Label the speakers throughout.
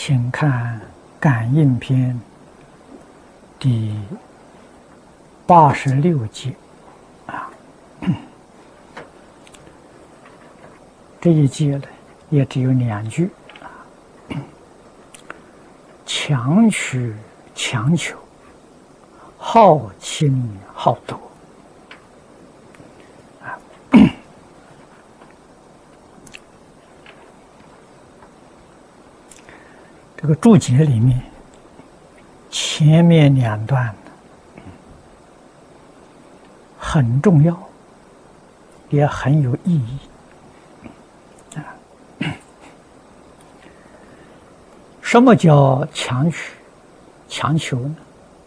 Speaker 1: 请看感应篇第86节啊，这一节呢也只有2句啊，强取强求，好轻好夺啊。这个注解里面前面2段很重要，也很有意义啊。什么叫强取强求呢？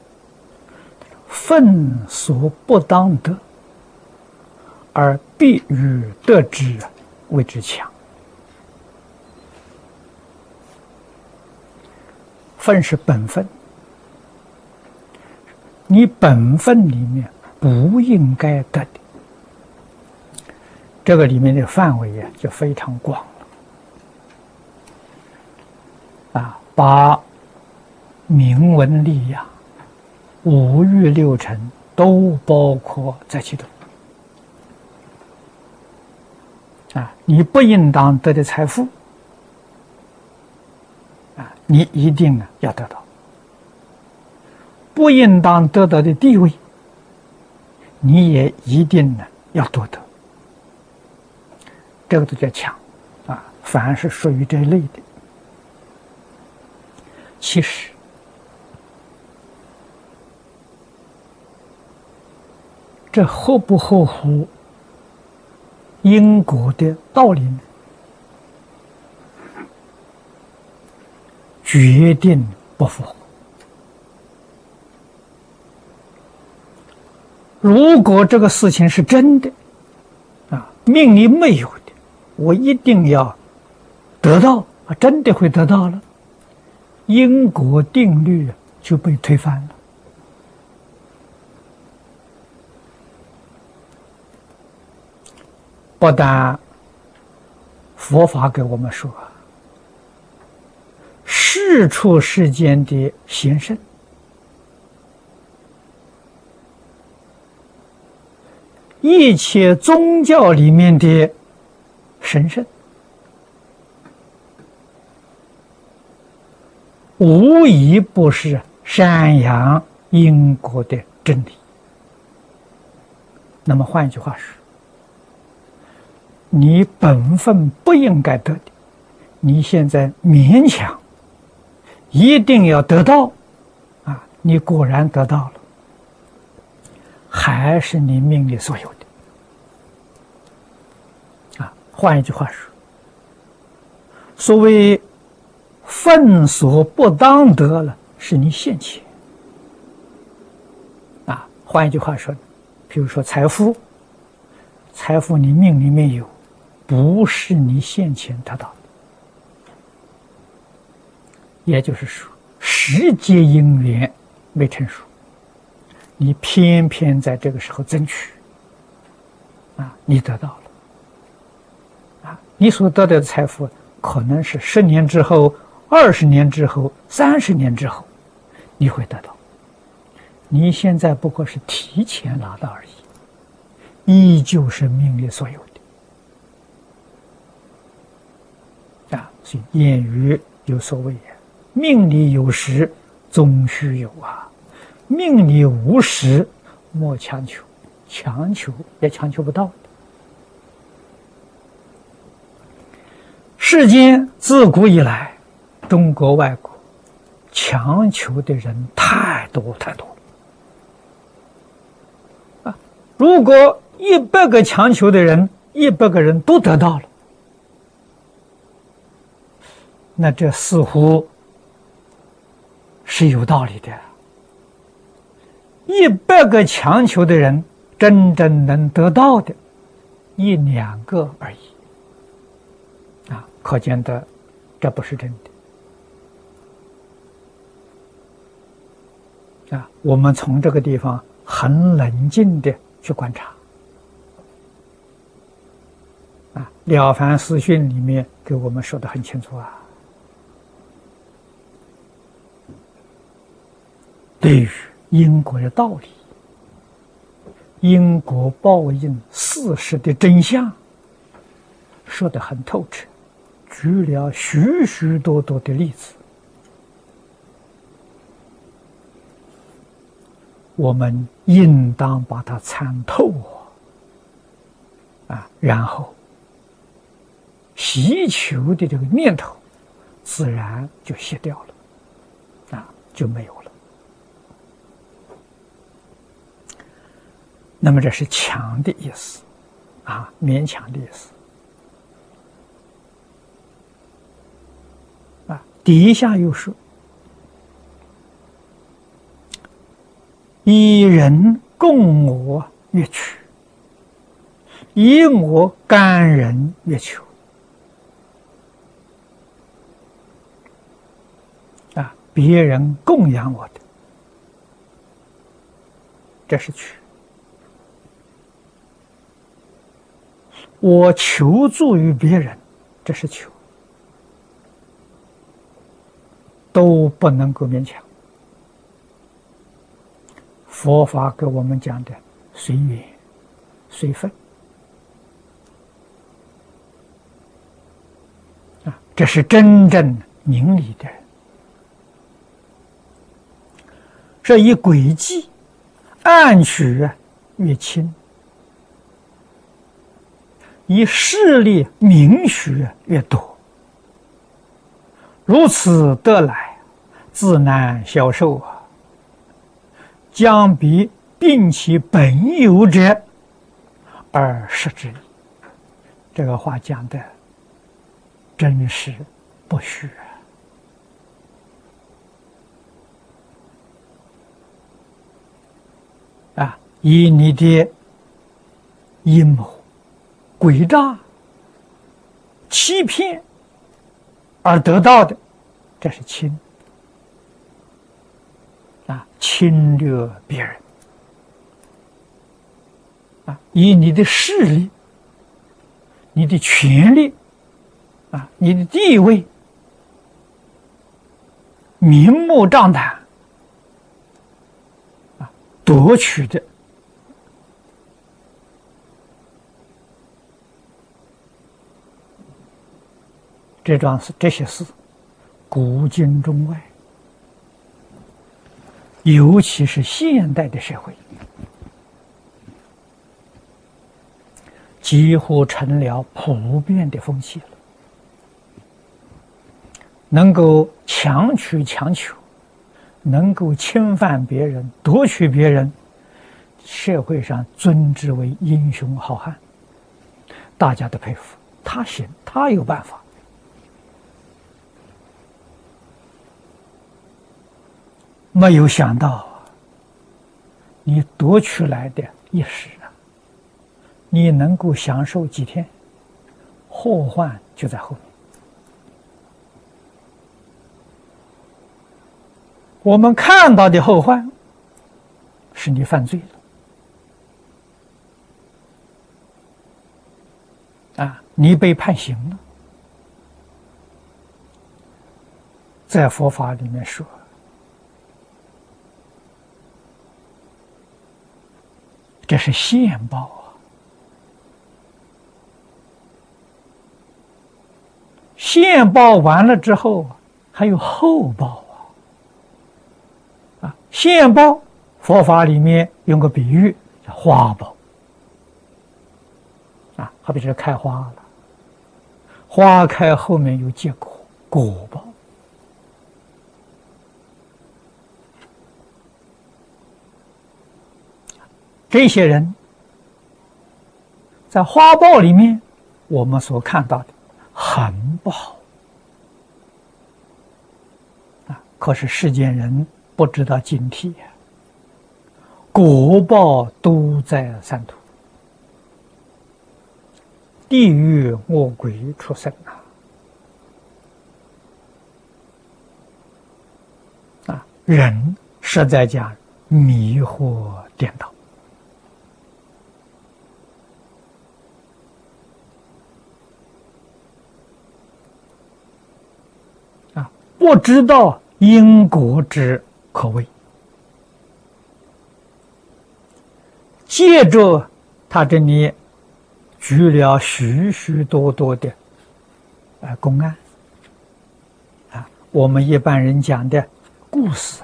Speaker 1: 愤所不当得，而必欲得之，谓之强。分是本分，你本分里面不应该得的，这个里面的范围呀就非常广了啊，把名闻利养、5欲6尘都包括在其中啊。你不应当得的财富啊，你一定要得到；不应当得到的地位，你也一定要夺得。这个都叫强啊，凡是属于这一类的。其实这合不合乎因果的道理呢？决定不符合。如果这个事情是真的啊，命里没有的，我一定要得到啊，真的会得到了，因果定律就被推翻了。不但佛法给我们说，世出世间的贤圣，一切宗教里面的神圣，无一不是宣扬因果的真理。那么换一句话说，你本分不应该得的，你现在勉强一定要得到啊，你果然得到了，还是你命里所有的啊。换一句话说，所谓分所不当得了，是你现前啊。换一句话说，比如说财富你命里没有，不是你现前得到的，也就是说时节因缘没成熟，你偏偏在这个时候争取啊，你得到了啊，你所得到的财富可能是10年之后、20年之后、30年之后你会得到，你现在不过是提前拿到而已，依旧是命里所有的啊。所以谚语有所谓，命里有时终须有啊，命里无时莫强求，强求也强求不到的。世间自古以来，中国外国强求的人太多太多啊！如果100个强求的人，100个人都得到了，那这似乎是有道理的。100个强求的人，真正能得到的1、2个而已啊！可见的这不是真的啊！我们从这个地方很冷静的去观察啊，《了凡四训》里面给我们说得很清楚啊。 对于因果的道理、因果报应事实的真相，说得很透彻，举了许许多多的例子，我们应当把它参透然后希求的这个念头自然就卸掉了，就没有了。那么这是强的意思，勉强的意思。底下又说：以人共我乐取，以我甘人乐求。别人供养我的，这是取；我求助于别人，这是求，都不能够勉强。佛法给我们讲的随缘随分，这是真正明理的人。这一诡计暗取越轻，以势力名许越多，如此得来，自难消受将必并其本有者而失之矣。这个话讲的真是不虚以你的阴谋、诡诈、欺骗而得到的，这是轻侵略别人以你的势力、你的权力你的地位，明目张胆夺取的，这些事，古今中外，尤其是现代的社会，几乎成了普遍的风气了。能够强取强求，能够侵犯别人、夺取别人，社会上尊之为英雄好汉，大家都佩服他，行，他有办法。没有想到你夺取来的一时你能够享受几天，祸患就在后面。我们看到的后患是你犯罪了你被判刑了。在佛法里面说，这是现报现报完了之后还有后报现报，佛法里面用个比喻叫花报好比是开花了，花开后面有结果，果报。这些人在花报里面，我们所看到的很不好可是世间人不知道警惕果报都在三途，地狱、恶鬼、畜生人实在讲迷惑颠倒不知道因果之可畏接着他这里举了许许多多的公案啊，我们一般人讲的故事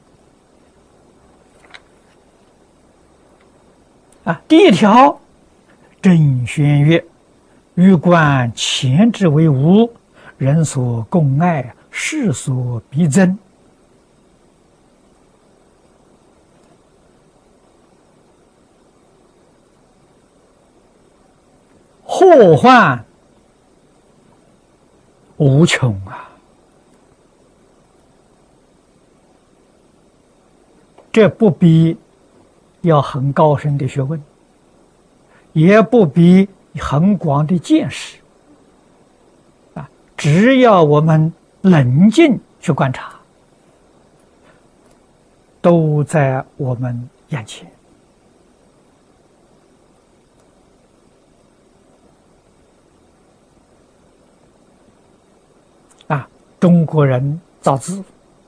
Speaker 1: 啊。第一条，郑玄曰：“欲观前之为无，人所共爱，世所必争。祸患无穷啊！”这不必要很高深的学问，也不必很广的见识啊，只要我们冷静去观察，都在我们眼前。啊，中国人造字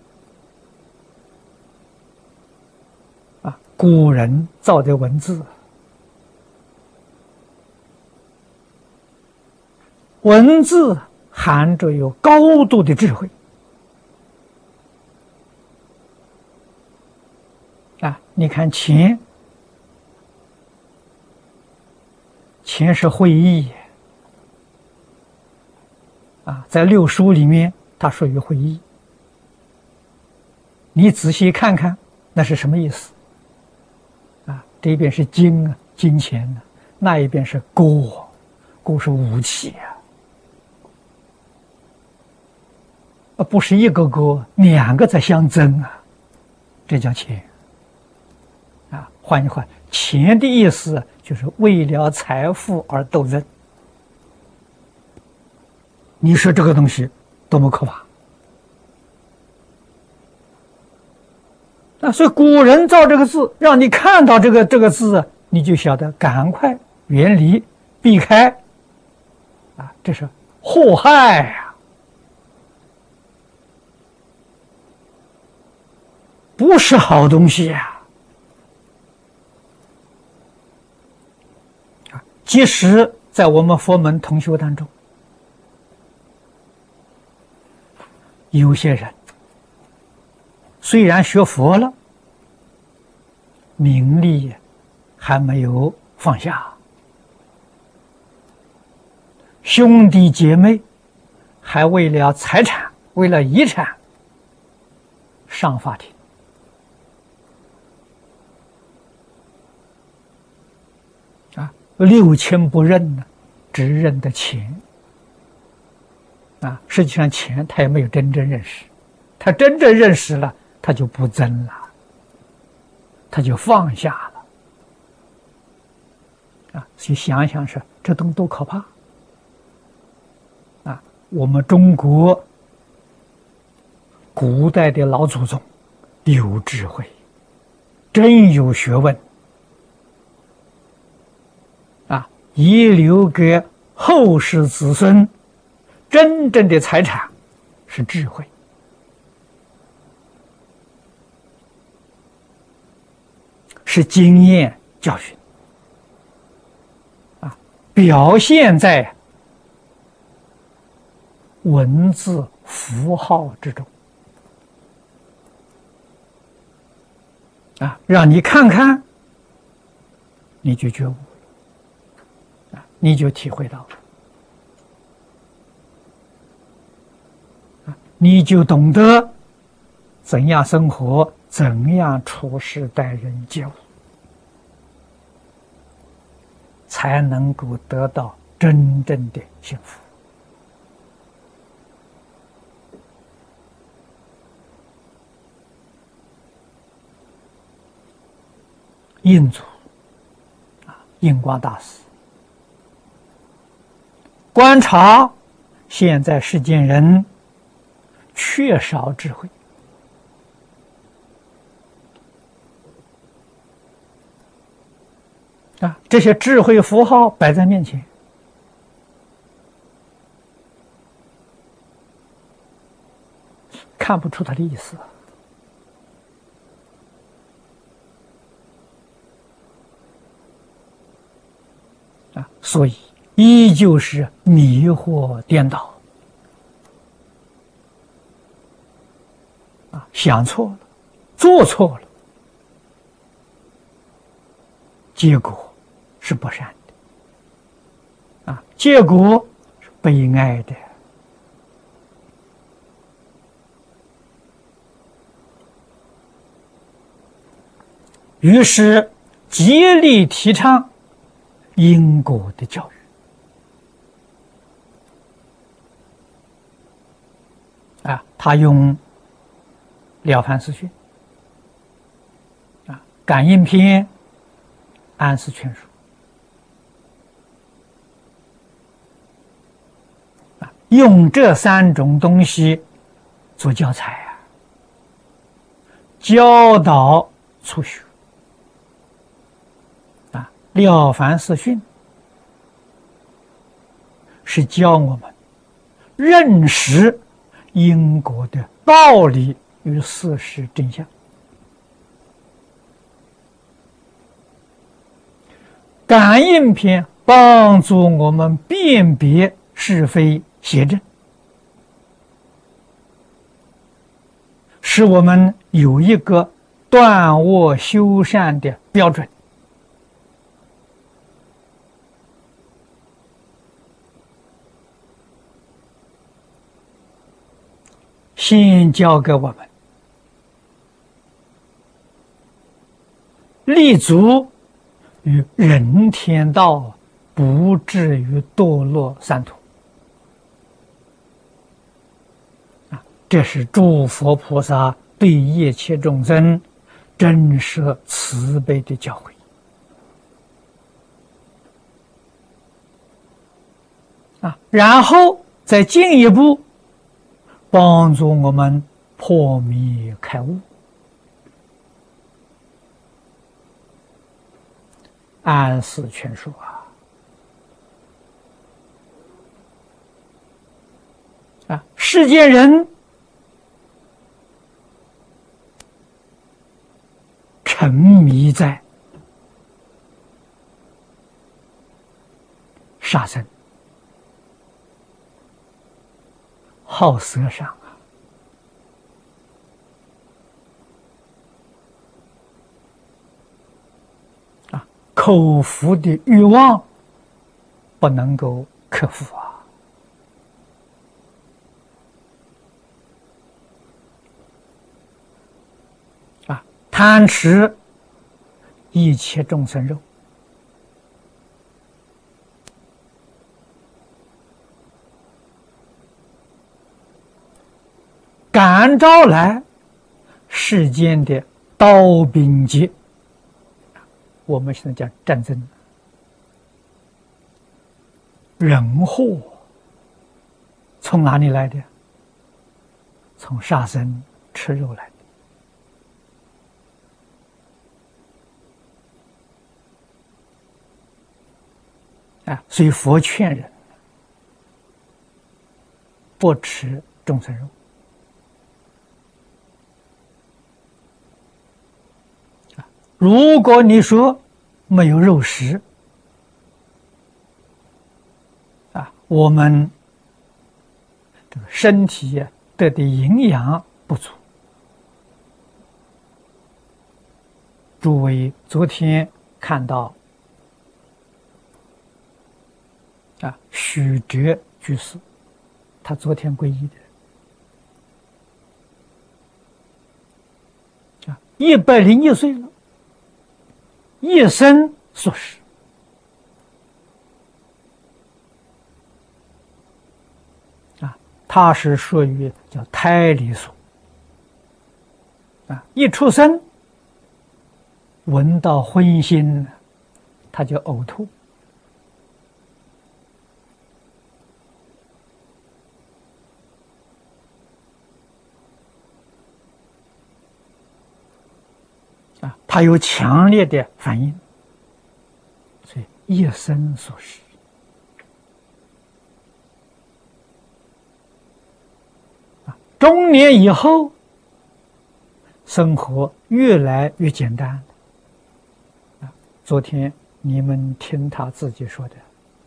Speaker 1: 啊，古人造的文字，文字含着有高度的智慧啊！你看钱是会意啊，在六书里面它属于会意，你仔细看看那是什么意思啊？这一边是金啊，金钱啊，那一边是戈，戈是武器啊，不是一个戈，两个在相争啊，这叫钱啊。换句话，钱的意思就是为了财富而斗争。你说这个东西多么可怕！所以古人造这个字，让你看到这个字，你就晓得赶快远离、避开啊，这是祸害啊，不是好东西啊！即使在我们佛门同修当中，有些人虽然学佛了，名利还没有放下，兄弟姐妹还为了财产、为了遗产上法庭啊，6000不认呢，只认得钱啊，实际上钱他也没有真正认识，他真正认识了，他就不争了，他就放下了啊！所以想一想说，这东西多可怕啊！我们中国古代的老祖宗有智慧，真有学问啊，遗留给后世子孙真正的财产是智慧，是经验教训啊，表现在文字符号之中啊，让你看看，你就觉悟了啊，你就体会到了。你就懂得怎样生活，怎样处事待人接物，才能够得到真正的幸福。印祖印光大师观察现在世间人缺少智慧啊，这些智慧符号摆在面前，看不出它的意思所以依旧是迷惑颠倒啊，想错了，做错了，结果是不善的啊，结果是悲哀的。于是极力提倡因果的教育啊，他用《了凡四训》啊，《感应篇》、《安世全书》啊，用这3种东西做教材啊，教导初学。《了凡四训》是教我们认识因果的道理与事实真相，感应篇帮助我们辨别是非邪正，使我们有一个断恶修善的标准。先教给我们立足于人天道，不至于堕落三途啊！这是诸佛菩萨对一切众生真实慈悲的教诲啊！然后再进一步帮助我们破迷开悟。安世全书啊，世间人沉迷在杀生、好色上啊，口腹的欲望不能够克服啊，贪吃一切众生肉，感召来世间的刀兵劫，我们现在讲战争，人祸从哪里来的？从杀生吃肉来的啊！所以佛劝人不吃众生肉。如果你说没有肉食啊，我们这个身体得的营养不足。诸位昨天看到啊，许哲居士，他昨天皈依的啊，101岁了。一生素食啊，他是属于叫胎里素啊，一出生闻到荤腥，他就呕吐啊，他有强烈的反应，所以一生素食啊。中年以后，生活越来越简单啊。昨天你们听他自己说的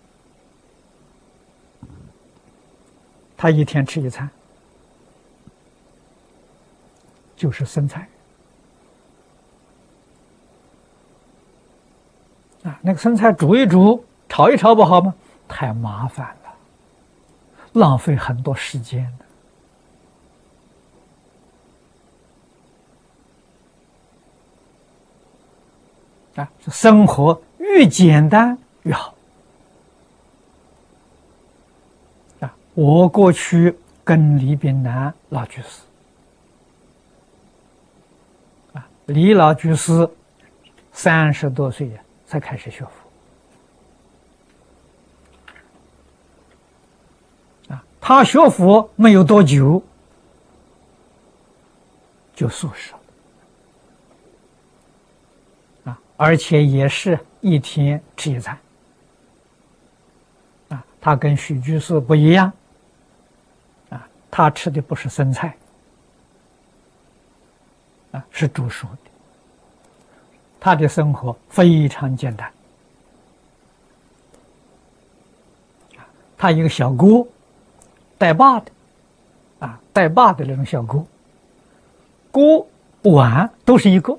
Speaker 1: 他一天吃一餐，就是生菜。那个生菜煮一煮、炒一炒不好吗？太麻烦了，浪费很多时间的。生活越简单越好。我过去跟李炳南老居士，李老居士30多岁才开始学佛。他学佛没有多久，就素食了，而且也是一天吃一餐。他跟许居士不一样，他吃的不是生菜，是煮熟的。他的生活非常简单，他一个小锅，带把的，带把的那种小锅，锅碗都是一个。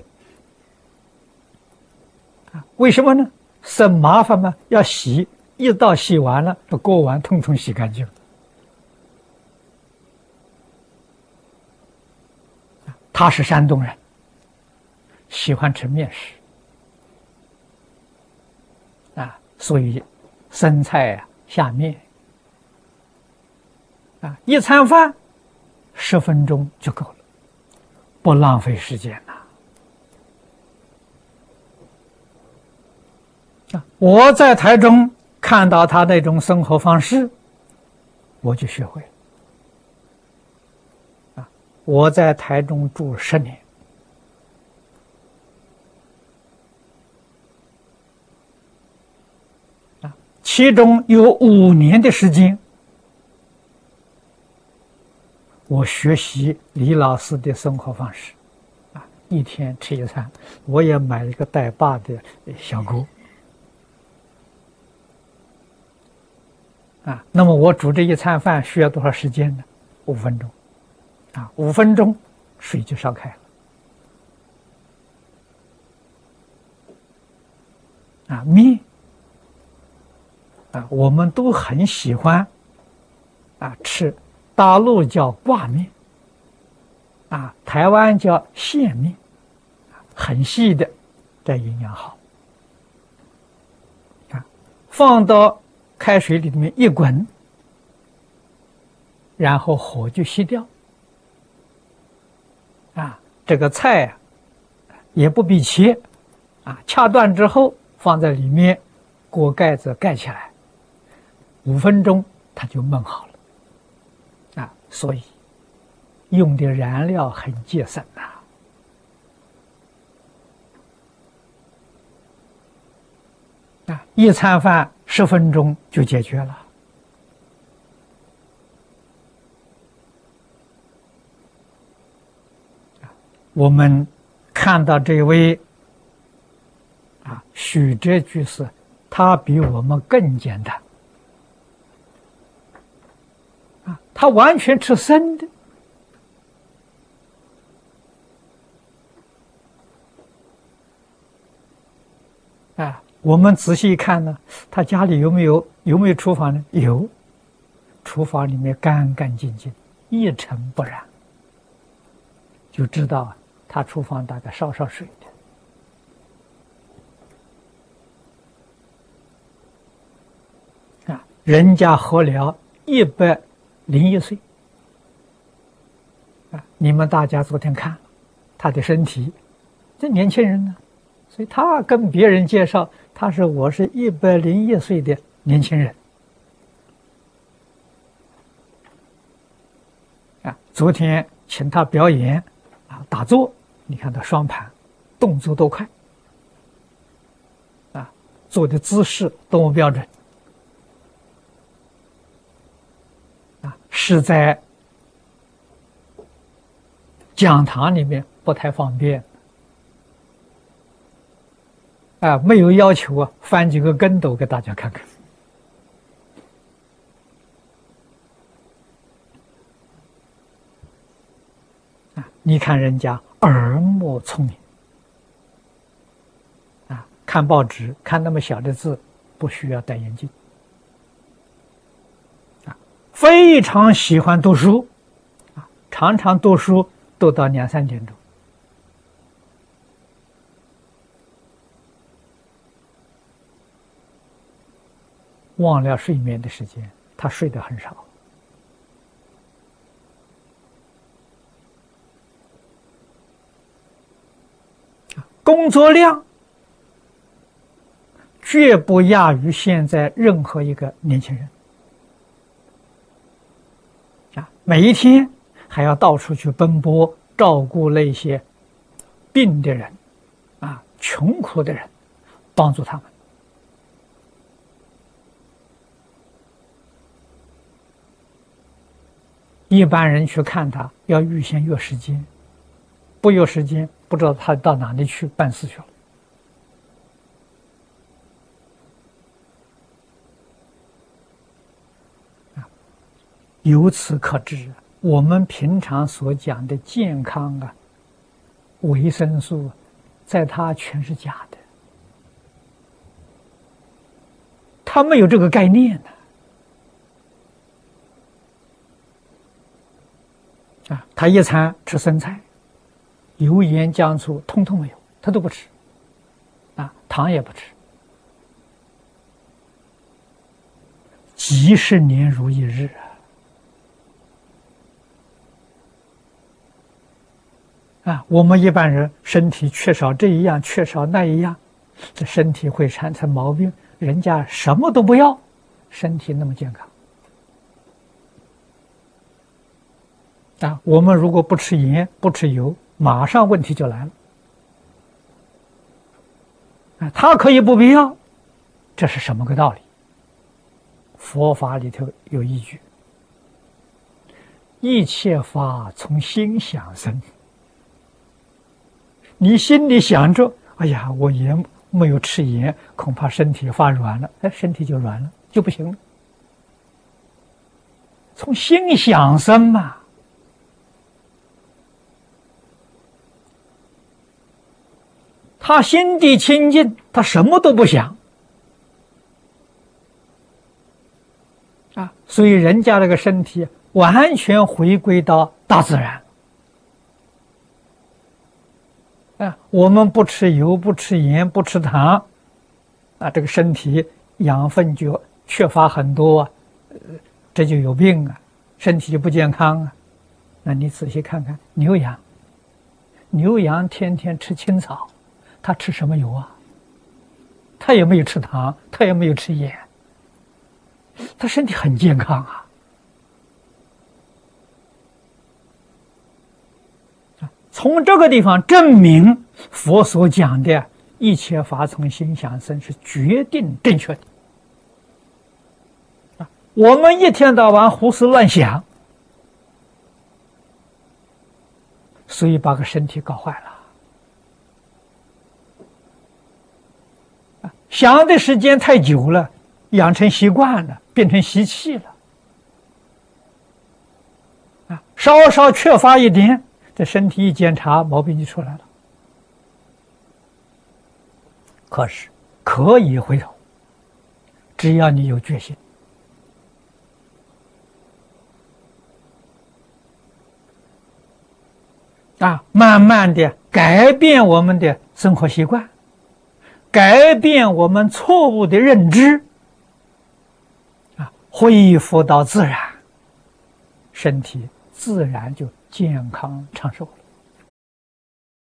Speaker 1: 为什么呢？省麻烦嘛，要洗，一道洗完了，这锅碗统统洗干净。他是山东人，喜欢吃面食，所以生菜下面，一餐饭10分钟就够了，不浪费时间我在台中看到他那种生活方式，我就学会了。我在台中住10年，其中有5年的时间，我学习李老师的生活方式，一天吃一餐，我也买了一个带把的小锅，那么我煮这一餐饭需要多少时间呢？5分钟。5分钟水就烧开了。面我们都很喜欢吃，大陆叫挂面，台湾叫线面，很细的，这营养好。放到开水里面一滚，然后火就熄掉。这个菜也不必切，掐断之后放在里面，锅盖子盖起来，5分钟它就焖好了。所以用的燃料很节省一餐饭10分钟就解决了。我们看到这位许哲居士，他比我们更简单他完全吃生的我们仔细看呢，他家里有没有厨房呢？有，厨房里面干干净净，一尘不染，就知道他厨房大概烧水的。人家活了101岁你们大家昨天看他的身体，这年轻人呢，所以他跟别人介绍我是101岁的年轻人昨天请他表演打坐，你看他双盘动作多快做的姿势多么标准是在讲堂里面不太方便没有要求翻几个跟斗给大家看看你看人家耳目聪明啊，看报纸看那么小的字，不需要戴眼镜啊，非常喜欢读书啊，常常读书读到2、3点钟。忘了睡眠的时间，他睡得很少。工作量绝不亚于现在任何一个年轻人啊！每一天还要到处去奔波，照顾那些病的人啊、穷苦的人，帮助他们。一般人去看他，要预先约时间，不约时间，不知道他到哪里去办事去了。由此可知，我们平常所讲的健康啊、维生素，在他全是假的，他没有这个概念呢。他一餐吃生菜，油盐酱醋通通没有，他都不吃，糖也不吃，几十年如一日我们一般人身体缺少这一样，缺少那一样，这身体会产生毛病。人家什么都不要，身体那么健康。我们如果不吃盐不吃油，马上问题就来了。他可以不必要，这是什么个道理？佛法里头有依据，一切法从心想生。你心里想着，哎呀，我盐没有吃盐，恐怕身体发软了，身体就软了，就不行了。从心想生嘛。他心地清净，他什么都不想所以人家那个身体完全回归到大自然我们不吃油不吃盐不吃糖这个身体养分就缺乏很多这就有病身体就不健康那你仔细看看牛羊天天吃青草，他吃什么油他也没有吃糖，他也没有吃盐，他身体很健康从这个地方证明佛所讲的一切法从心想生是决定正确的我们一天到晚胡思乱想，所以把个身体搞坏了想的时间太久了，养成习惯了，变成习气了稍稍缺乏一点，这身体一检查，毛病就出来了。可是可以回头，只要你有决心慢慢的改变我们的生活习惯，改变我们错误的认知恢复到自然，身体自然就健康长寿了。